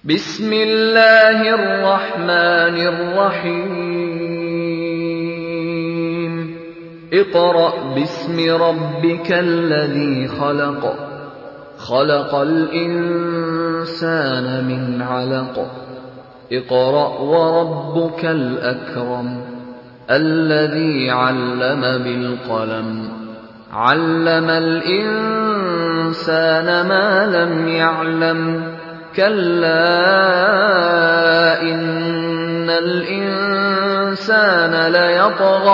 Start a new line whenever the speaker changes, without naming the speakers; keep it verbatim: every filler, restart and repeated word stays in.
بسم الله الرحمن الرحيم اقرأ باسم ربك الذي خلق خلق الإنسان من علق اقرأ وربك الأكرم الذي علم بالقلم علم الإنسان ما لم يعلم كلا إن الإنسان ليطغى